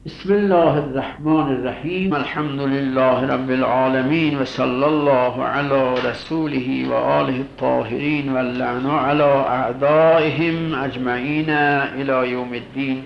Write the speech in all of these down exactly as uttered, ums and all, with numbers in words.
بسم الله الرحمن الرحیم. الحمد لله رب العالمین و صلی الله علی رسوله و آله الطاهرین و اللعن علی اعدائهم اجمعین الی یوم الدین.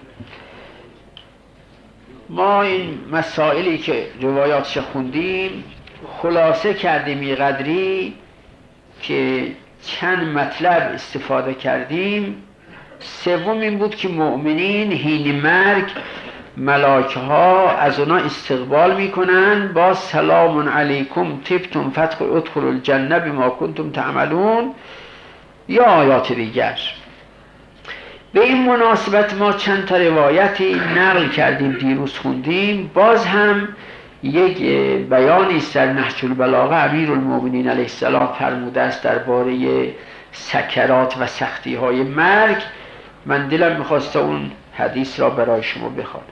ما این مسائلی که روایاتش خوندیم خلاصه کردیم یه قدری که چند مطلب استفاده کردیم. سوم این بود که مؤمنین حین مرگ ملائکه ها از اونا استقبال میکنن با سلام علیکم طبتم فادخلوا الجنه بما کنتم تعملون یا آیات دیگر. به این مناسبت ما چند تا روایتی نقل کردیم، دیروز خوندیم. باز هم یک بیانی است در نهج البلاغه امیرالمؤمنین علیه السلام فرموده است درباره سکرات و سختی های مرگ. من دلم میخواست اون حدیث را برای شما بخوانم.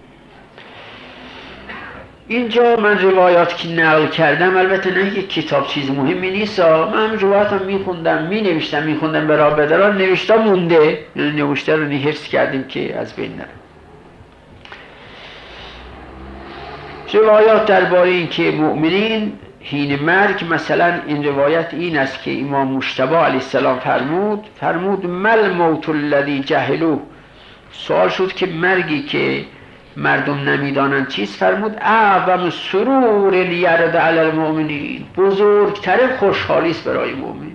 اینجا من روایات که نقل کردم، البته نه یک کتاب چیز مهمی نیست، من روایاتم میخوندم می‌نوشتم میخوندم برای بدران نوشته مونده، یعنی نوشته رو حفظ کردیم که از بین نره. روایات درباره این که مؤمنین حین مرگ، مثلا این روایت این است که امام مجتبی علیه السلام فرمود فرمود مل موت الذی جهلوه. سوال شد که مرگی که مردم نمیدانند چیست؟ فرمود اعظم سرور لیرد علی المؤمنین، بزرگترین خوشحالی است برای مؤمن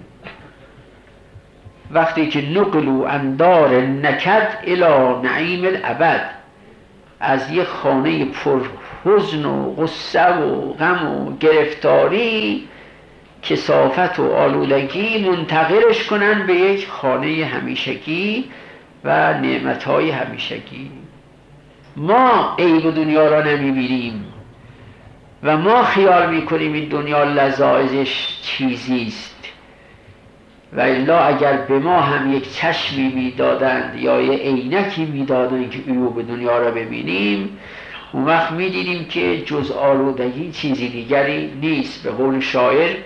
وقتی که نقلوا عن دار نکد الی نعیم الابد، از یک خانه پر حزن و غصه و غم و گرفتاری، کثافت و آلودگی، منتقلش کنن به یک خانه همیشگی و نعمتهای همیشگی. ما عیب دنیا را نمیبینیم و ما خیال میکنیم این دنیا لذایذش چیزیست، و الا اگر به ما هم یک چشمی میدادند یا یک عینکی میدادند که عیوب دنیا را ببینیم، اون وقت میدیدیم که جز آلودگی چیزی دیگری نیست. به قول شاعر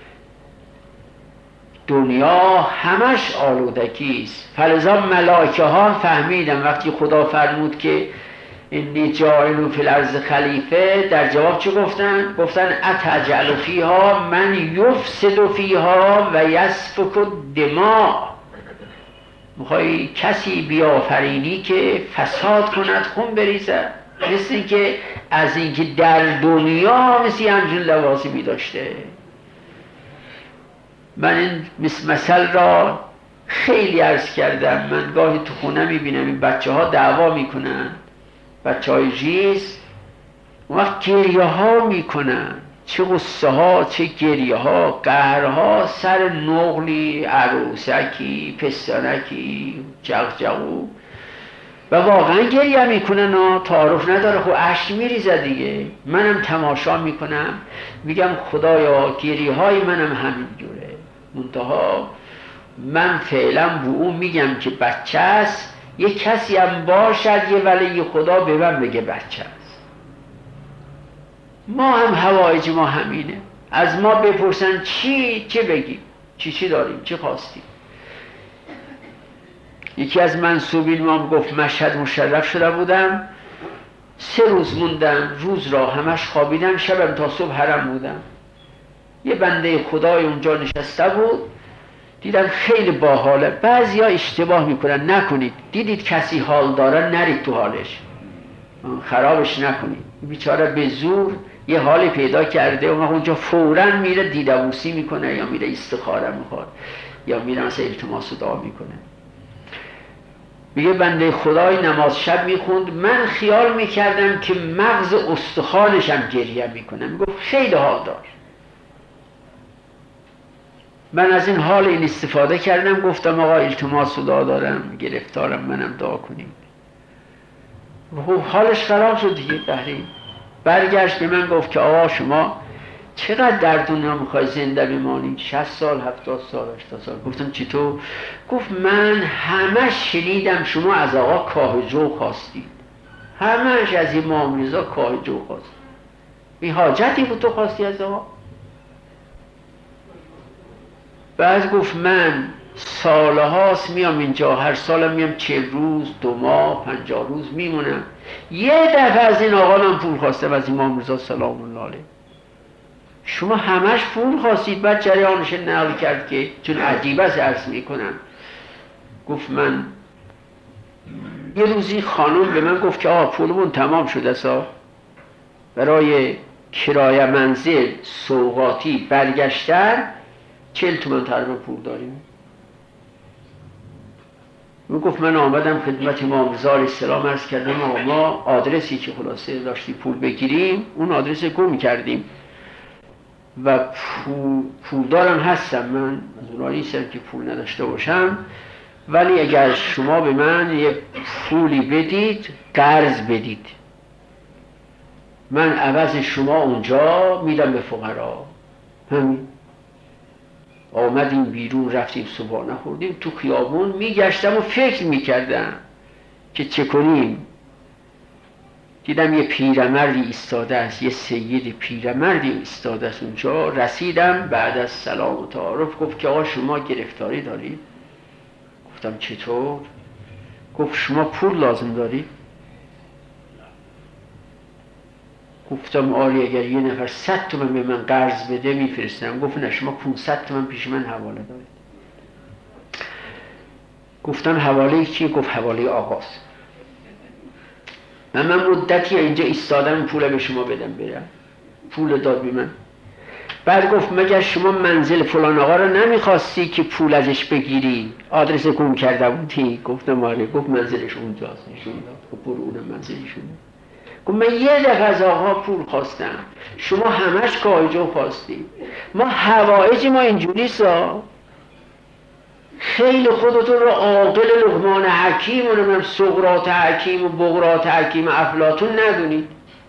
دنیا همش آلودگی است. فلذا ملائکه ها فهمیدن وقتی خدا فرمود که انی جاعل فی الارض خلیفه، در جواب چه گفتن؟ گفتن اتجعل فیها من یفسد فیها و یسفک الدماء. میخوای کسی بیافرینی که فساد کند، خون بریزد؟ مثل این که از اینکه در دنیا مثل همچون لوازمی داشته. من این مثل را خیلی عرض کردم. من گاهی تو خونه میبینم این بچه ها دعوا میکنن، بچه های ریز، اون وقت گریه ها میکنن، چه غصه ها چه گریه ها، قهرها سر نقلی، عروسکی، پستانکی، جغجغو، و واقعا گریه میکنن و تعارف نداره. خب اشک میریزه دیگه. منم تماشا میکنم میگم خدایا گریه های منم همین جوره. منتها من فعلا به اون میگم که بچه است، یه کسی هم باشد یه ولی خدا به من بگه بچه است. ما هم حوایج ما همینه. از ما بپرسن چی چه بگیم، چی چی داریم، چی خواستیم. یکی از منسوبین ما گفت مشهد مشرف شده بودم، سه روز موندم، روز را همش خوابیدم، شبم تا صبح حرم بودم. یه بنده خدای اونجا نشسته بود، دیدم خیلی باحاله. بعضیا اشتباه میکنن، نکنید. دیدید کسی حال داره نرید تو حالش، خرابش نکنید. بیچاره به زور یه حالی پیدا کرده، اون اونجا فوراً میره دیدبوسی میکنه، یا میره استخاره میخواد، یا میره مثلا التماس دعا میکنه. میگه بنده خدای نماز شب میخوند، من خیال میکردم که مغز استخوانشم گریه میکنه. میگفت خیلی حال دار. من از این حال این استفاده کردم، گفتم آقا التماس دعا دارم، گرفتارم، منم دعا کنیم. خب حالش خراب شد دیگه. بحری برگشت به من گفت که آقا شما چقدر در دنیا میخوای زنده بمانی؟ شصت سال، هفتاد سال، هشتاد سال. گفتم چطور؟ گفت من همش شنیدم شما از آقا کاه جو خواستید، همش از امام رضا کاه جو خواستید. این حاجتی بود تو خواستی از آقا؟ بعد گفت من ساله هاست میام اینجا، هر سالم میام چهل روز، دو ماه، پنجاه روز میمونم. یه دفعه از این آقا من پول خواستم از امام رضا سلام الله علیه. شما همش پول خواستید؟ بعد جریانش نقل کرد که چون عجیب است عرض میکنم، گفت من یه روزی خانم به من گفت که آقا پولمون تمام شده سا برای کرایه منزل سوغاتی برگشتن چهل تومن تقریبا پول داریم. می گفت من آمدم خدمت امام رضا علیه السلام عرض کردم آقا ما آدرسی که خلاصه داشتی پول بگیریم اون آدرس گم کردیم و پول پولدارم هستم، من از اونها نیستم که پول نداشته باشم، ولی اگر شما به من یه پولی بدید قرض بدید، من عوض شما اونجا میدم به فقرا. همین. آمدیم بیرون، رفتیم صبحانه خوردیم، تو خیابون میگشتم و فکر میکردم که چه کنیم. دیدم یه پیرمردی ایستاده است، یه سید پیرمردی ایستاده است اونجا. رسیدم بعد از سلام و تعارف گفت که آقا شما گرفتاری دارید؟ گفتم چطور؟ گفت شما پول لازم دارید؟ گفتم آری اگر یه نفر صد تومن به من قرض بده میفرستم. گفت نه شما پانصد تومن پیش من حواله دارید. گفتم حواله چیه؟ گفت حواله آقاست. من من مدتی اینجا ایستادم پول به شما بدم برم. پول داد به من. بعد گفت مگر شما منزل فلان آقا رو نمیخواستی که پول ازش بگیری؟ آدرس گم کرده بودی؟ گفتم آره. گفت منزلش اونجاست. نشون داد. گفت برو اونم منزلشونه. گفت من یه دفعه از آقا پول خواستم، شما همش کایجو خواستی. ما حوائج ما اینجوری سا خیلی خودتون رو عاقل لقمان حکیم و نمیم سقراط حکیم و بقراط حکیم و افلاطون ندونید.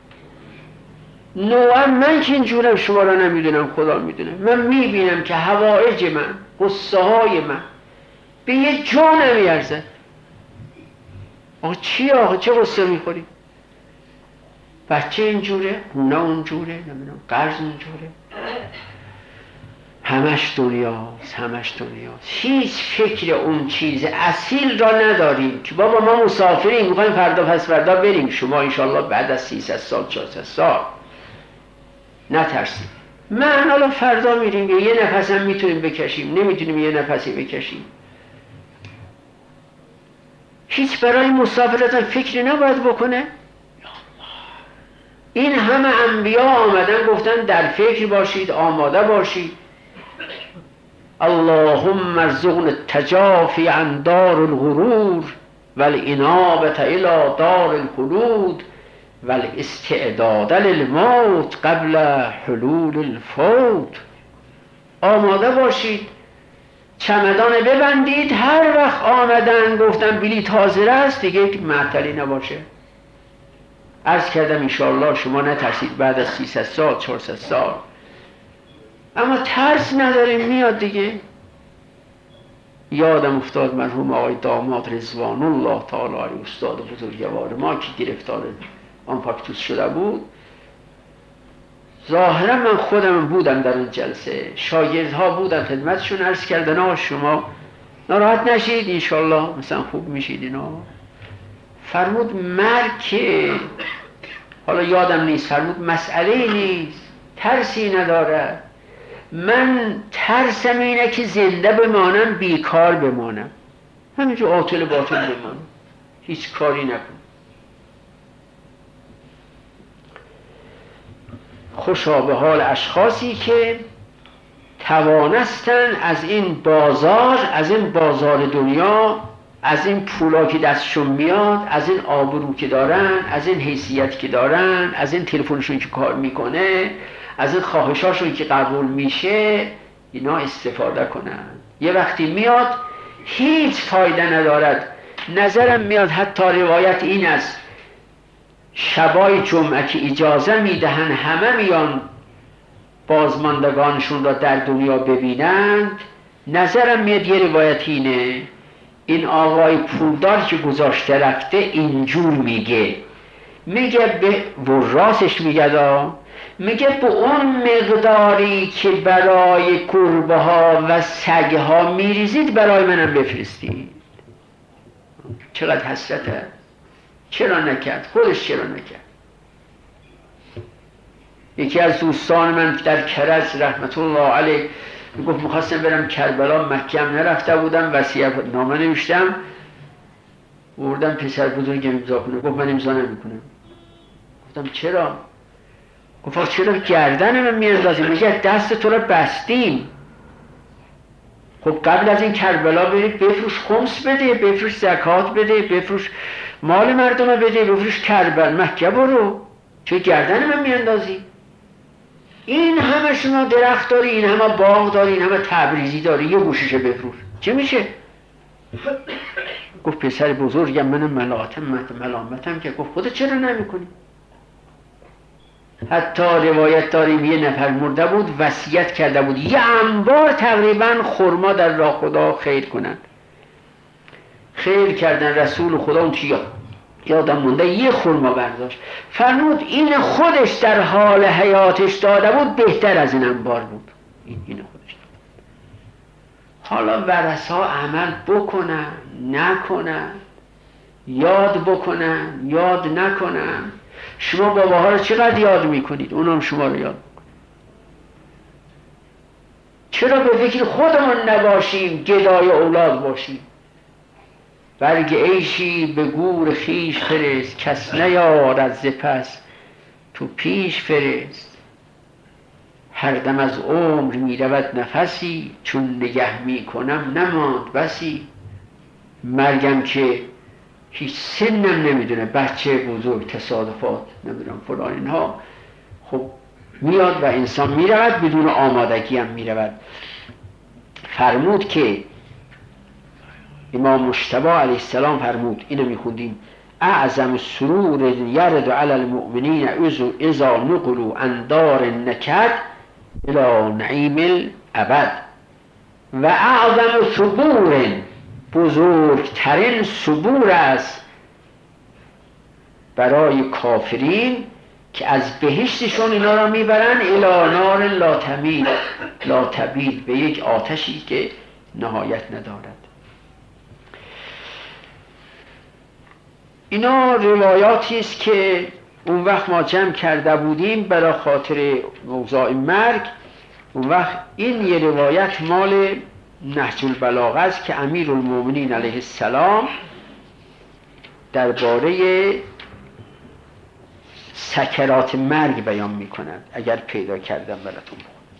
نوعا من که اینجورم شما رو نمیدونم، خدا میدونه. من میبینم که حوائج من، قصه های من به یه جا نمیارزد. آقا چی آقا چه قصه میخوری؟ بچه اینجوره، خونه اونجوره، نمیدونم قرض اونجوره، همش دنیاست، همش دنیاست. هیچ فکر اون چیز اصیل را نداریم که بابا ما مسافریم میخوایم فردا پس فردا بریم. شما انشالله بعد از سیصد سال چهارصد سال نترسید. من حالا فردا میریم یه نفس هم میتونیم بکشیم، نمیتونیم یه نفسی بکشیم. هیچ برای مسافرت فکری نباید بکنه. این همه انبیا آمدن گفتن در فکر باشید، آماده باشید. اللهم ارزقنا التجافی عن دار الغرور والانابة الى دار الخلود والاستعداد للموت قبل حلول الفوت. آماده باشید، چمدان ببندید، هر وقت آمدن گفتن بلیط حاضر است دیگه معطلی نباشه. عرض کردم انشاءالله شما نترسید بعد از سیصد سال چهارصد سال. اما ترس نداریم، میاد دیگه. یادم افتاد مرحوم آقای داماد رضوان الله تعالی علیه استاد بزرگوار ما که گرفتار آنفاکتوس شده بود، ظاهرا من خودم بودم در اون جلسه، شاگردها بودن خدمتشون، عرض کردن آقا شما ناراحت نشید انشاءالله مثلا خوب میشید اینا. فرمود مرگ که حالا یادم نیست، فرمود مسئله نیست، ترسی نداره. من ترسم اینه که زنده بمانم بیکار بمانم، همینجور عاطل باطل بمانم، هیچ کاری نکنم. خوشا به حال اشخاصی که توانستن از این بازار، از این بازار دنیا، از این پولا که دستشون میاد، از این آبرو که دارن، از این حیثیت که دارن، از این تلفنشون که کار میکنه، از این خواهشاشون که قبول میشه، اینا استفاده کنن. یه وقتی میاد هیچ فایده ندارد. نظرم میاد حتی روایت این است شبای جمعه که اجازه میدهن همه میان بازماندگانشون را در دنیا ببینند، نظرم میاد یه روایت اینه این آقای پولدار که گذاشته رفته اینجور میگه میگه به وراسش میگه میگه به اون مقداری که برای گربه ها و سگ ها میریزید برای منم بفرستید. چقدر حسرته. چرا نکرد؟ خودش چرا نکرد؟ یکی از دوستان من در کرج رحمت الله علیه گفت میخواستم برم کربلا، مکه هم نرفته بودم، وصیت نامه نوشتم، بردم پسر بزرگم امضا کنه. گفت من امضا نمیکنم. گفتم چرا؟ گفت چرا گردن من میاندازی؟ میگه دست تو رو بستیم. خب قبل از این کربلا برید بفروش خمس بده، بفروش زکات بده، بفروش مال مردم بده، بفروش کربلا، مکه برو، چه گردن من میاندازی؟ این همه شما درخت داری، این همه باغ داری، این همه تبریزی داری، یه گوشش بفروش، چه میشه؟ گفت پسر بزرگم من ملامتم ملامتم که گفت خودت چرا نمیکنی؟ حتی روایت داریم یه نفر مرده بود وصیت کرده بود یه انبار تقریبا خرما در راه خدا خیر کنن. خیر کردن، رسول خدا اون چی یادم مونده یه خرما برداشت، فرمود این خودش در حال حیاتش داده بود بهتر از این انبار بود. این این خودش داده. حالا ورثا عمل بکنن نکنن، یاد بکنن یاد نکنن. شما باباها رو چقدر یاد میکنید؟ اونم شما رو یاد میکنید. چرا به فکر خودمون نباشیم، گدای اولاد باشیم؟ برگ عیشی به گور خیش فرست، کس نیارد ز پس تو پیش فرست. هر دم از عمر میرود نفسی، چون نگه میکنم نماند بسی. مرگم که هیچ سنم نمیدونه، بچه بزرگ تصادفات نمیدونم فلان اینها، خب میاد و انسان میرود بدون آمادگی هم میرود. فرمود که امام مجتبی علیه السلام فرمود، اینو میخوندیم: اعظم سرور یرد علی المؤمنین اذا نقلوا عن دار النکد الی نعیم الابد. و اعظم صبور، بزرگترین صبور است برای کافرین که از بهشتشون اینا را میبرن الی نار لا تمید لا تبید، به یک آتشی که نهایت ندارد. اینا روایاتی است که اون وقت ما جمع کرده بودیم برای خاطر موضوع مرگ. اون وقت این یه روایت مال نهج البلاغه است که امیرالمومنین علیه السلام درباره سکرات مرگ بیان میکنند. اگر پیدا کردم براتون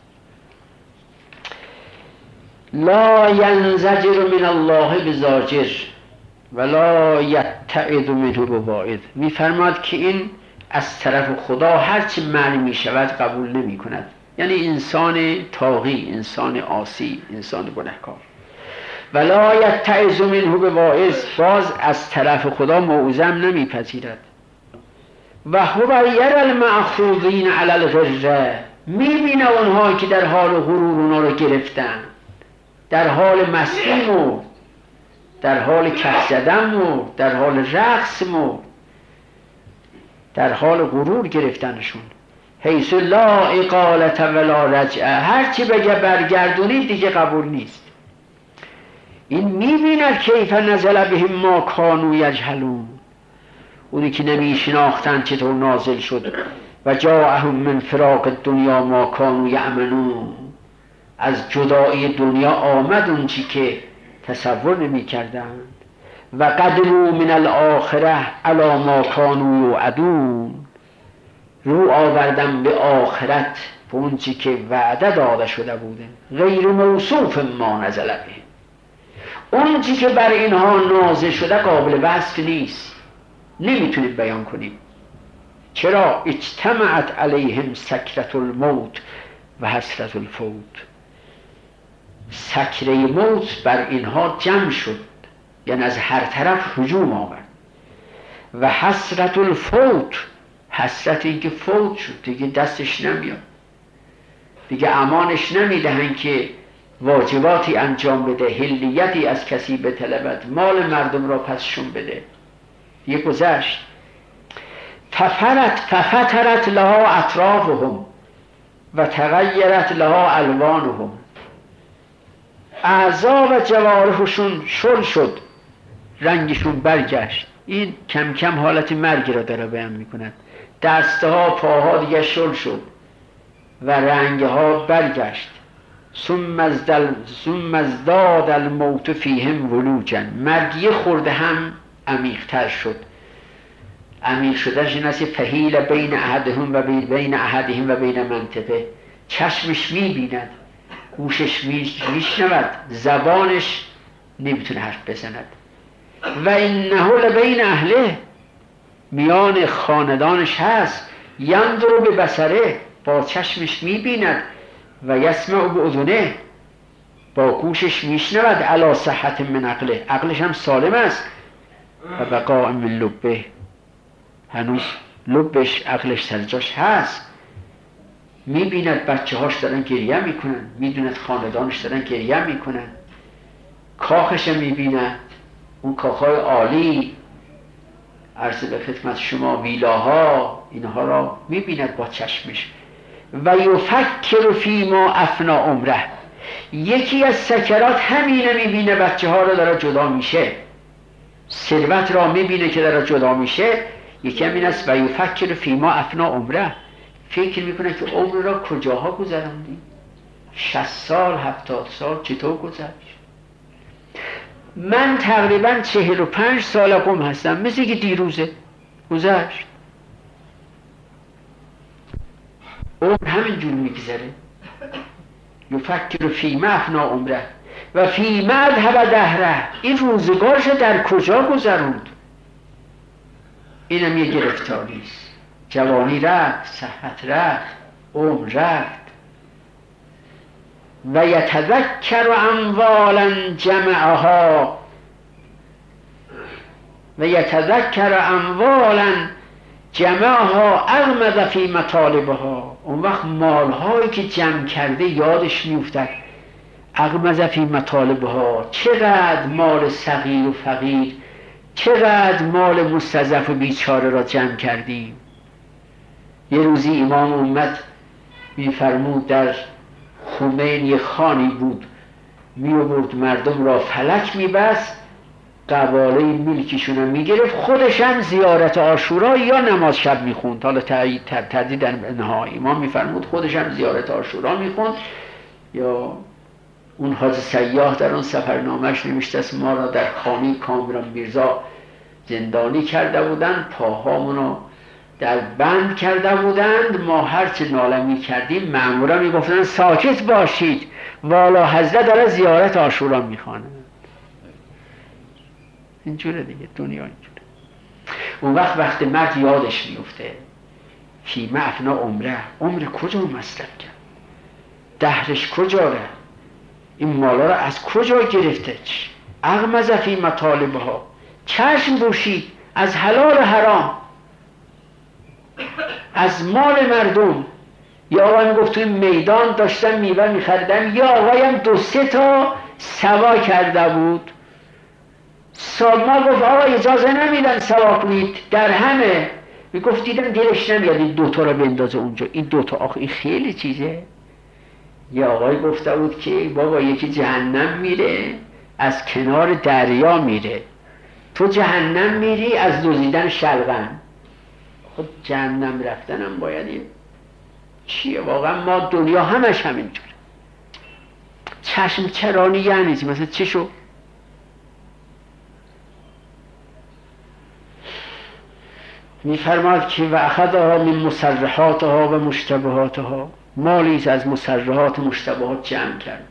بخونم: لا ینزجر من الله بزاجر ولا یتعظ منه بواعظ. میفرماد که این از طرف خدا هرچی منع میشود قبول نمی کند. یعنی انسان طاغی، انسان عاصی، انسان گنهکار. ولا یتعظ منه بواعظ، باز از طرف خدا موعظه نمیپذیرد. و هو یری المأخوذین علی الغره، میبینه اونها که در حال غرور اونا رو گرفتن، در حال مستی مرد، در حال کف زدن مرد، در حال رقص مرد، در حال غرور گرفتنشون. حیث لا اقالت ولا رجعه، هرچی بگه برگردونید دیگه قبول نیست. این میبیند کیف نزل بهم ما کانوا یجهلون، اونی که نمیشناختن چطور نازل شد. و جاءهم من فراق الدنیا ما کانوا یأمنون، از جدایی دنیا آمد اون چی که تصور نمی کردند. و قدموا من الاخره علی ما کانوا یوعدون، رو آوردن به آخرت به اون چی که وعده داده شده بوده. غیر موصوف ما نزل به، اون چی که بر اینها نازل شده قابل وصف نیست، نمیتونیم بیان کنیم. چرا؟ اجتمعت علیهم سکرت الموت و حسرت الفوت، سکره موت بر اینها جمع شد، یعنی از هر طرف هجوم آورد. و حسرت الفوت، حسرت این که فوت شد، دیگه دستش نمیاد، دیگه امانش نمیدهن که واجباتی انجام بده، حلیتی از کسی بطلبد، مال مردم را پسشون بده، دیگه گذشت. ففرت ففترت لها اطرافهم و تغیرت لها الوانهم. اعضا و جوارحشون شل شد، رنگشون برگشت. این کم کم حالت مرگ را داره بیان میکند. دستها پاها دیگه شل شد و رنگها برگشت. ثم ازداد الموت فیهم ولوجا. مرگ یه خورده هم عمیق‌تر شد. عمیق شدنش این است فحیل بین احدهم و بین احدهم و بین منطقه. چشمش میبیند، گوشش میشنود، زبانش نمیتونه حرف بزند. و اینه لبین اهله، میان خاندانش هست. ینظر به بصره، با چشمش میبیند. و یسمع به اذنه، با گوشش میشنود. علی صحت من عقله، عقلش هم سالم است. و بقاء من لبه، هنوز لبش عقلش سر جاش هست. میبیند بچه هاش دارن گریه میکنن، میدوند خاندانش دارن گریه میکنن. کاخش میبیند، اون کاخهای عالی، عرض به خدمت شما ویلاها، اینها را میبیند با چشمش. و یفکر فیما افنا عمره. یکی از سکرات همینه، میبینه بچه ها را داره جدا میشه، ثروت را میبینه که داره جدا میشه. یکی همین است و یفکر فیما افنا عمره، فکر میکنه که عمر را کجاها گذراندی، شصت سال هفتاد سال چطور گذشت. من تقریبا چهل و پنج سال قم هستم، مثل که دیروزه گذشت. عمر همینجور میگذره. یفکر فیما افنا عمره و فیما اذهب دهره. این روزگارش در کجا گذروند؟ اینم یه گرفتاری است. جوانی رفت، صحت رفت، عمر رفت. و یتذکر اموالا جمعها و یتذکر اموالا جمعها اغمض فی مطالبها. اون وقت مالهایی که جمع کرده یادش میافتد. اغمض فی مطالبها، چقدر مال صغیر و فقیر، چقدر مال مستضعف و بیچاره را جمع کردیم. یه روزی امام امت میفرمود در خمین یه خانی بود، میابرد مردم را فلک میبست، قواله ملکشون هم میگرفت، خودش هم زیارت عاشورا یا نماز شب میخوند. حالا تردید در نهایی امام میفرمود خودش هم زیارت عاشورا میخوند. یا اون حاج سیاح در اون سفرنامهش نوشته است ما را در خانه کامران میرزا زندانی کرده بودند، پاهامونو در بند کرده بودند، ما هرچه ناله می کردیم مأمورا می گفتن ساکت باشید، والا حضرت داره زیارت عاشورا می خوانه. اینجوره دیگه، دنیا اینجوره. اون وقت وقت مرد یادش میفته فیما افنا عمره، عمر کجا مصرف کرد، دهرش کجا ره، این مالا را از کجا گرفته. اغمض فی مطالبها، چشم بوشید از حلال و حرام، از مال مردم. یا آقای میگفت توی میدان داشتم میوه میخریدم، یا آقایم دو سه تا سوا کرده بود، سالما گفت آقا اجازه نمیدن سوا کنید در همه. میگفت دیدم دلش نمیاد این دوتا رو بندازه اونجا، این دوتا آخه این خیلی چیزه. یا آقای گفته بود که بابا یکی جهنم میره از کنار دریا میره، تو جهنم میری از دزدیدن شلغم. خب جهنم رفتنم باید این چیه واقعا؟ ما دنیا همش همینجوره. چشم چرانی یعنی چی؟ مثلا چی شو؟ میفرماد که و اخذها من مسرحاتها و مشتبهاتها، مالیز از مسرحات و مشتبهات جمع کرد.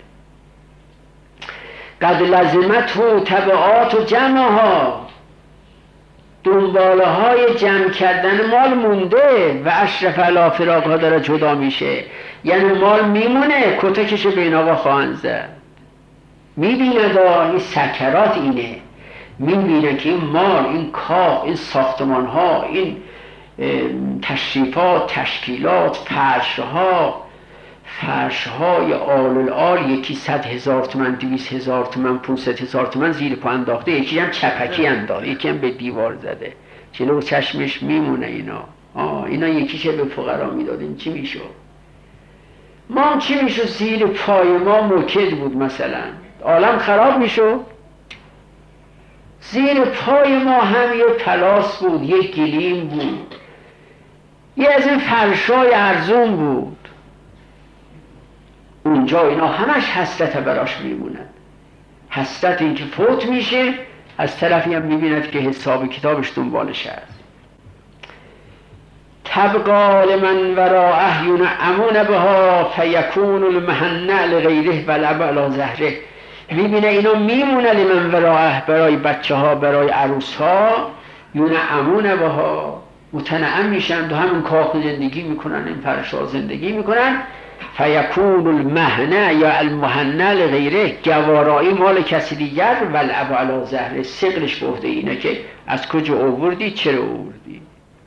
قد لزمته تبعات و جمعها، دنباله های جمع کردن مال مونده. و اشرف علی فراق ها داره جدا میشه، یعنی مال میمونه، کتکش بین آقا خواهند زد. میبیند این سکرات اینه، میبینه که این مال، این کاخ، این ساختمان ها، این تشریفات، تشکیلات، فرش ها فرش های آل الآل، یکی صد هزار تومن، دویست هزار تومن، پونصد هزار تومن زیر پا انداخته، یکی هم چپکی انداخته، یکی هم به دیوار زده. جلو چشمش میمونه اینا. آه اینا یکیشه به فقرا میدادیم چی میشد؟ ما چی میشد؟ زیر پای ما موکد بود مثلا، عالم خراب میشد. زیر پای ما هم یه پلاس بود، یه گلیم بود، یه از این فرشای ارزون بود. اونجا اینا همش حسرت براش میمونند. حسرت این که فوت میشه، از طرفی هم میبیند که حساب کتابش دنبالش هست. تبقى لمن وراءه ینعمون بها فیکون المهنأ لغیره والعب علی ظهره. میبینه اینا میمونه لمن وراءه، برای بچه ها، برای عروس ها، ینعمون بها، متنعم میشن، دو همین کاخ زندگی میکنن، این فرشا زندگی میکنن. فیکون المهنأ یا المهنأ لغیره، گوارایی مال کسی دیگر، والعب علی ظهره، ثقلش به عهده اینه که از کجا آوردی، چرا آوردی.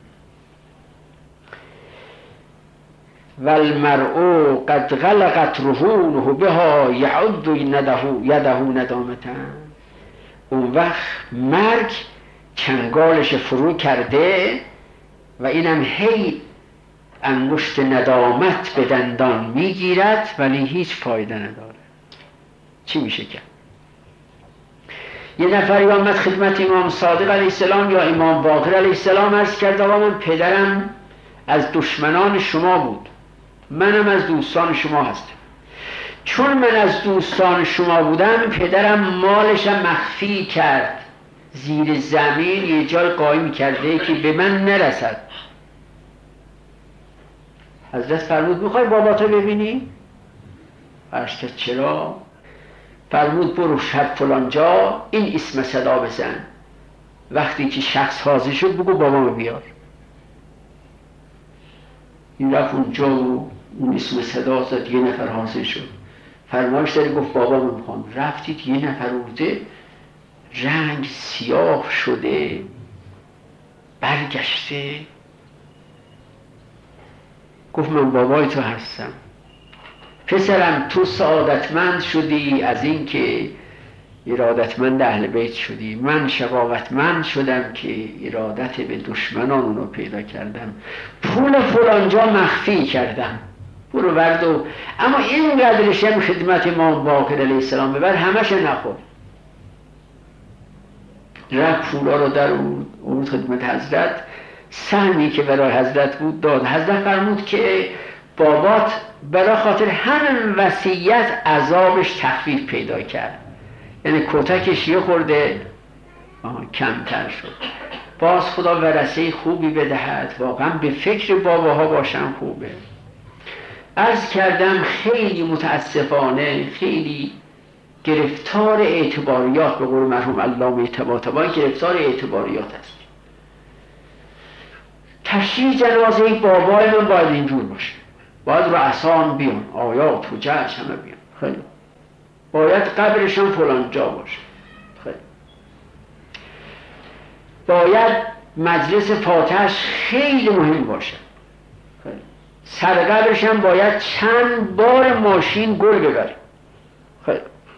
والمرء قد غلقت رهونه بها یعد یده ندامتا. اون وقت مرگ چنگالش فرو کرده و اینم هی انگشت ندامت به دندان میگیرد ولی هیچ فایده نداره. چی میشه کرد؟ یه نفری آمد خدمت امام صادق علیه السلام یا امام باقر علیه السلام، عرض کرد آقا من پدرم از دشمنان شما بود، منم از دوستان شما هستم. چون من از دوستان شما بودم، پدرم مالشم مخفی کرد، زیر زمین یه جای قایم کرده که به من نرسد. حضرت فرمود میخوای باباتو ببینی؟ عرض کرد چرا؟ فرمود برو شب فلان جا این اسم صدا بزن، وقتی که شخص حاضر شد بگو بابامو بیار. این رفت اونجا و اون اسم صدا زد، یه نفر حاضر شد. فرمایش داری گفت بابامو میخوام. رفتید یه نفر ورده رنگ سیاه شده، برگشته، گفت من بابای تو هستم. پسرم تو سعادتمند شدی از این که ارادتمند اهل بیت شدی، من شقاوتمند شدم که ارادت به دشمنان اونو پیدا کردم، پول فلانجا مخفی کردم، برو بردو. اما این قدرش هم خدمت امام باقر علیه السلام ببر، همش نخور. رفت پولا رو در اون خدمت حضرت، سهمی که برای حضرت بود داد. حضرت فرمود که بابات برای خاطر همین وصیت عذابش تخفیف پیدا کرد، یعنی کتکش یه خورده کمتر شد. باز خدا ورثه خوبی بدهد، واقعا به فکر باباها باشن خوبه. عرض کردم خیلی متاسفانه خیلی گرفتار اعتباریات، به قول مرحوم علامه طباطبایی گرفتار اعتباریات است. تشییع جنازه بابای من باید اینجور باشه، باید رؤسان بیان، آیات و جشن همه بیان، خیلی باید قبرشان فلان جا باشه، خیلی باید مجلس فاتحش خیلی مهم باشه، خیلی سر قبرش هم باید چند بار ماشین گل ببریم، خیلی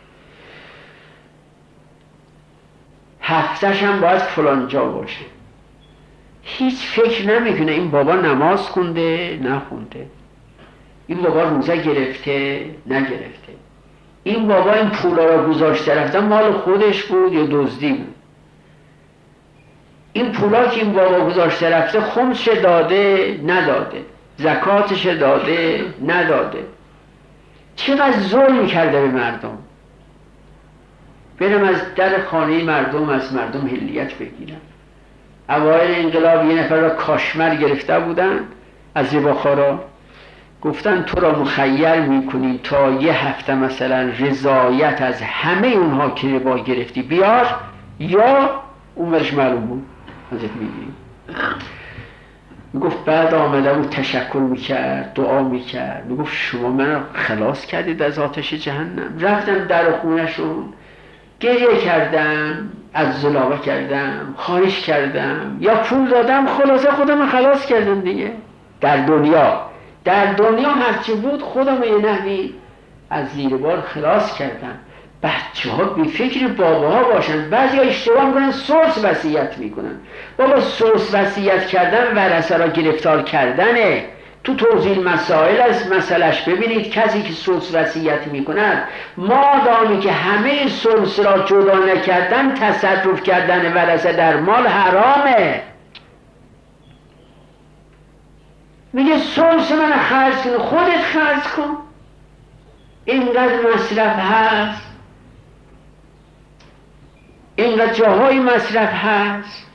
هفتش هم باید فلان جا باشه. هیچ فکر نمیکنه این بابا نماز خونده نخونده، این بابا روزه گرفته نگرفته، این بابا این پولا رو گذاشته رفته مال خودش بود یا دزدی بود، این پولا که این بابا گذاشته رفته خمسش داده نداده، زکاتش داده نداده، چقدر ظلم کرده به مردم. برم از در خانه مردم از مردم حلیت بگیرم. اوایل انقلاب یه نفر را کاشمر گرفته بودن از رباخارا، گفتن تو را مخیر میکنیم تا یه هفته مثلا رضایت از همه اونها که ربا گرفتی بیار، یا عمرش معلوم بود ازت میگیریم. میگفت بعد آمده بود تشکر میکرد، دعا میکرد، میگفت شما من خلاص کردید از آتش جهنم. رفتم در خونهشون گریه کردم، از زلاوه کردم، خواهش کردم، یا پول دادم، خلاصه خودم خلاص کردم دیگه. در دنیا در دنیا هرچی بود خودم یه نحوی از زیر بار خلاص کردم. بچه ها بی فکر بابا ها باشن. بعضی ها اشتباه میکنن، سورس وصیت میکنن. بابا سورس وصیت کردن ورثه را گرفتار کردنه. تو توضیح مسائل از مسئلهش ببینید کسی که سورس وصیت میکند مادامی که همه سورس را جدا نکردن تصرف کردن ورثه در مال حرامه. میگه سورس من خرج کن، خودت خرج کن، اینقدر مصرف هست، اینقدر جاهای مصرف هست،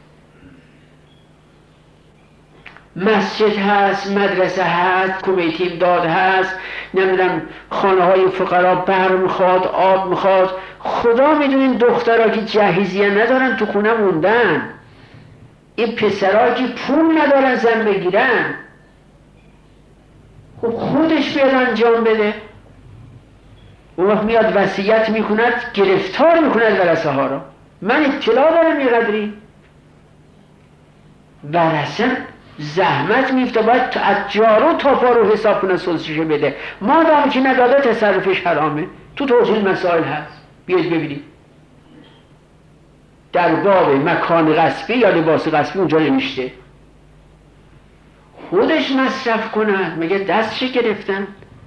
مسجد هست، مدرسه هست، کمیته امداد هست، نمیدونم خانه های فقرا برق میخواد، آب میخواد. خدا میدونین دخترها که جهیزیه ندارن تو خونه موندن، این پسرها که پول ندارن زن بگیرن. خب خودش بیاد انجام بده. اون وقت میاد وصیت میکند، گرفتار میکند ورثه ها را. من اطلاع دارم میقدری ورثه زحمت میفته، باید از جارو تا پارو حساب کنه سلسشه بده. مادامی که نداده تصرفش حرامه. تو توضیح مسائل هست، بیاید ببینید در باب مکان غصبی یا لباس غصبی اونجا نمیشته خودش مصرف کند. مگه دستش گرفتن؟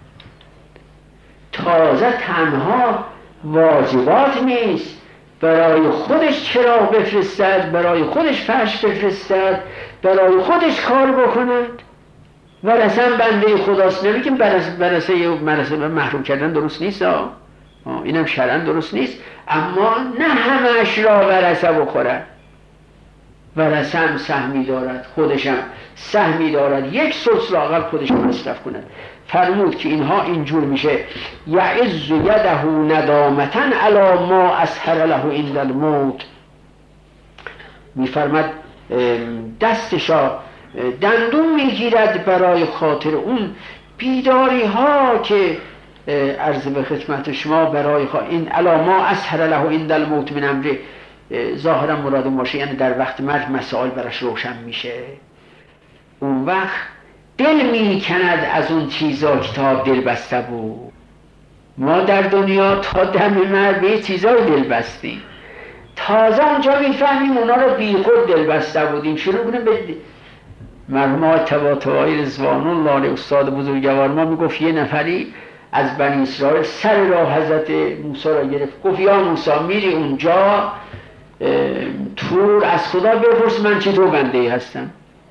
تازه تنها واجبات نیست، برای خودش چراغ بفرستد، برای خودش فرش بفرستد، برای خودش کار بکند. ورثه بنده خداست. نمیگیم ورثه ورثه محروم کردن درست نیست، ها اینم شرعاً درست نیست، اما نه همش را ورثه بخورد. ورثه هم سهمی دارد، خودش هم سهمی دارد، یک سلس را اقل خودش مصرف کند. فرمود که اینها اینجور میشه یعز یده ندامتا علی ما اسهر له عند الموت. میفرماد دستشا دندون میگیرد برای خاطر اون بیداری ها که عرض به خدمت شما برای خواهد. این علی ما اسهر له عند الموت من امره ظاهرا مراد ماشه، یعنی در وقت مرگ مسائل براش روشن میشه. اون وقت دل میکند از اون چیزا که تا دل بسته بود. ما در دنیا تا دم مرگ به چیزای دل بستیم، تازه اونجا میفهمیم اونا رو بی خود دل بسته بودیم. شروع کنیم به مرحوم طباطبایی رضوان الله علیه استاد بزرگوار ما میگفت یه نفری از بنی اسرائیل سر راه حضرت موسی را گرفت، گفت یا موسی میری اونجا تور از خدا بپرس من چطور بنده ای هستم.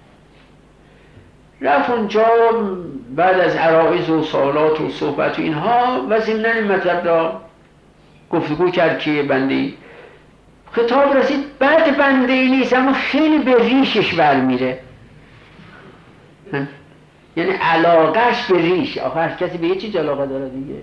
رفت اونجا بعد از عرایض و سوالات و صحبت و اینها و ضمناً این مطلب را گفتگو کرد که بنده ای. خطاب رسید بعد بنده ای نیست اما خیلی به ریشش برمیره، یعنی علاقهش به ریش. آخه هر کسی به یه چیز علاقه داره دیگه.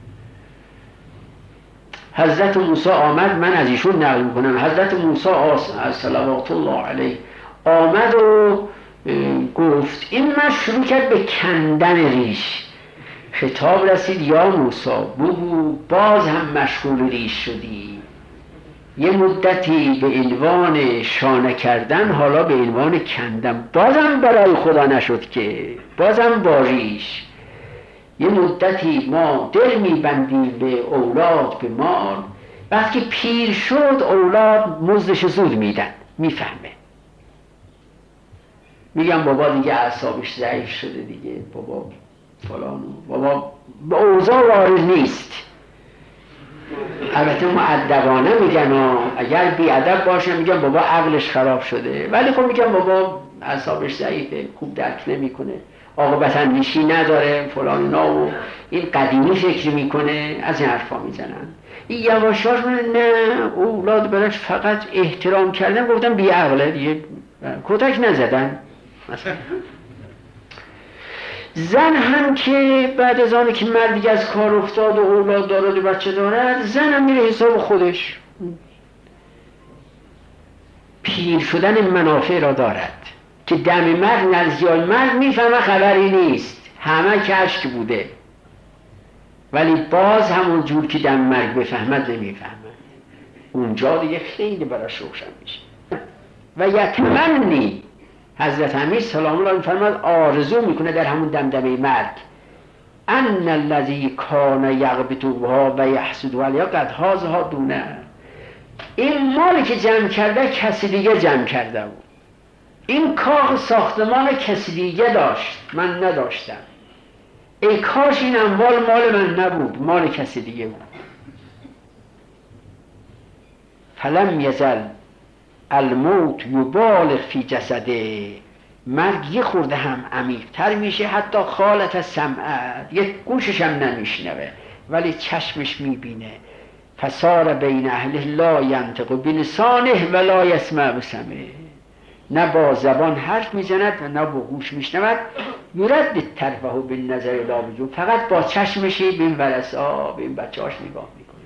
حضرت موسی آمد، من از ایشون نقل میکنم، حضرت موسی صلوات الله علیه آمد و گفت این من شروع کرد به کندن ریش. خطاب رسید یا موسی بگو باز هم مشغول ریش شدی. یه مدتی به عنوان شانه کردن، حالا به عنوان کندن، بازم برای خدا نشد که بازم با ریش. یه مدتی ما دل میبندیم به اولاد به مال، وقتی پیر شد اولاد مزدش زود میدن، میفهمه. میگم بابا دیگه اعصابش ضعیف شده دیگه، بابا فلانو، بابا به اوضاع وارد نیست. البته مؤدبانه میگن و اگر بیادب باشه میگن بابا عقلش خراب شده، ولی خب میگن بابا اعصابش ضعیفه، خوب درک نمیکنه، عاقبت اندیشی نداره، فلان اینا و این قدیمی فکر میکنه، از این حرفا میزنن. این یواشاش نه اولاد براش فقط احترام کردن، گفتن بی عقله دیگه، کتک نزدن مثلا. زن هم که بعد از آنه که مردی از کار افتاد و اولاد دارد و بچه دارد، زن هم میره حساب خودش. پیر شدن منافع را دارد که دم مرد نزدیک مرد میفهمه خبری نیست، همه کشک بوده، ولی باز همون جور که دم مرگ بفهمد نمیفهمد. اونجا دیگه خیلی براش روشن میشه. و یتمنی حضرت امیر سلام الله فرمود آرزو میکنه در همون دمدمه مرگ ان الذی کان یغبطها و یحسد علیها قد حازها دونه. این مالی که جمع کرده کسی دیگه جمع کرده بود. این کاخ ساختمان کسی دیگه داشت، من نداشتم. ای کاش این اموال مال من نبود، مال کسی دیگه بود. فلم یزل الموت یبالغ فی جسده. مرگ یه خورده هم عمیق‌تر میشه، حتی خالت سمعت، یک گوشش هم نمیشنوه ولی چشمش میبینه. فصار بین اهله لا ینطق بلسانه ولا یسمع بسمعه. نه با زبان حرف میزند و نه با گوش میشنود. یرد طرفه بالنظر لا بجو، فقط با چشمشی به این ورثا به این بچه‌هاش نگاه میکنه.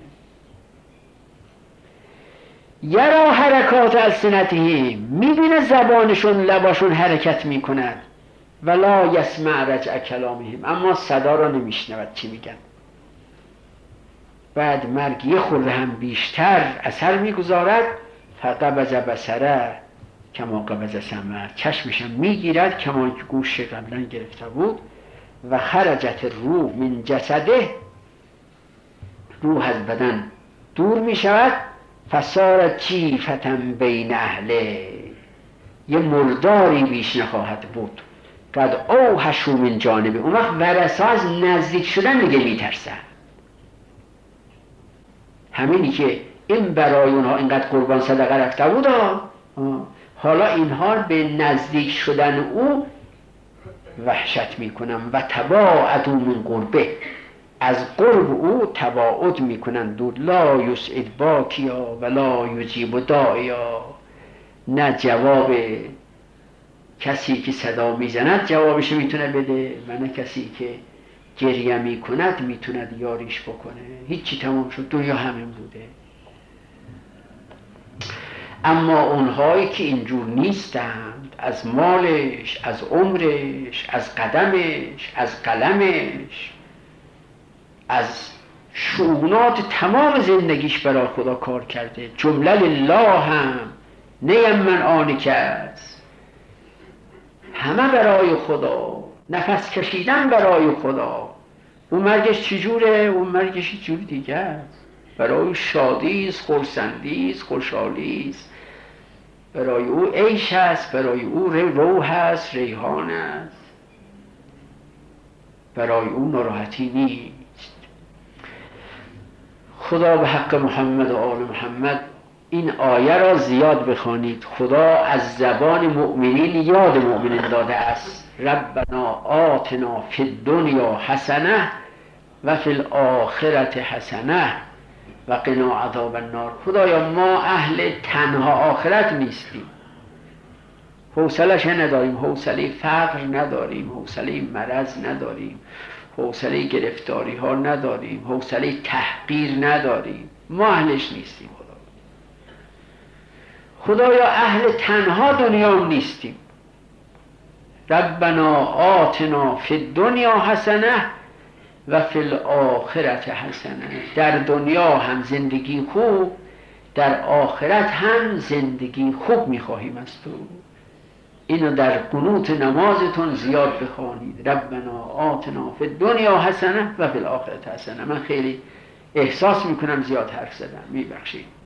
یرا حرکات السنتهم، میبینه زبانشون لباشون حرکت میکنند. ولا یسمع رجع کلامهم، اما صدا را نمیشنود چی میگن. بعد مرگ یه خورده هم بیشتر اثر میگذارد. فقبض بصره کما قبض سمع، چشمشم میگیرد کما که گوش قبلا گرفته بود. و خرجت روح من جسده، روح از بدن دور میشود. فصار جیفة بین اهله، یه مرداری بیش نخواهد بود. قد اوحشوا من جانبه، اون وقت ورثه از نزدیک شدن دیگه میترسن. همینی که این برای اونها اینقدر قربان صدقه رفته بود، حالا اینها به نزدیک شدن او وحشت میکنن. و تباعدوا من قربه، از قرب او تباعد میکنن دور. لا یسعد باکیا ولا یجیب داعیا، نه جواب کسی که صدا میزند جوابش میتونه بده و نه کسی که گریه میکند میتونه یاریش بکنه. هیچی تمام شد، دنیا همین بوده. اما اونهایی که اینجور نیستند، از مالش، از عمرش، از قدمش، از قلمش، از شؤونات تمام زندگیش برای خدا کار کرده. جمله لله هم نیم من آنی کس، همه برای خدا، نفس کشیدن برای خدا. اون مرگش چجوره؟ اون مرگش چجور دیگه است. برای شادیست، خرسندیست، خوشحالیست، برای او عیش است، برای او روح است، ریحان است، برای او ناراحتی نیست. خدا به حق محمد و آل محمد این آیه را زیاد بخوانید. خدا از زبان مؤمنین یاد مؤمنین داده است. ربنا آتنا فی الدنیا حسنه و فی الاخرة حسنه و قنا عذاب النار. خدایا ما اهل تنها آخرت نیستیم، حوصله‌اش نداریم، حوصله فقر نداریم، حوصله مرض نداریم، حوصله گرفتاری ها نداریم، حوصله تحقیر نداریم. ما اهلش نیستیم. خدایا اهل تنها دنیا هم نیستیم. ربنا آتنا فی الدنیا حسنه و فی الاخرة حسنه. در دنیا هم زندگی خوب، در آخرت هم زندگی خوب میخواهیم از تو. اینو در قنوت نمازتون زیاد بخوانید. ربنا آتنا فی الدنیا حسنه و فی الاخرة حسنه. من خیلی احساس میکنم زیاد حرف زدم، میبخشید.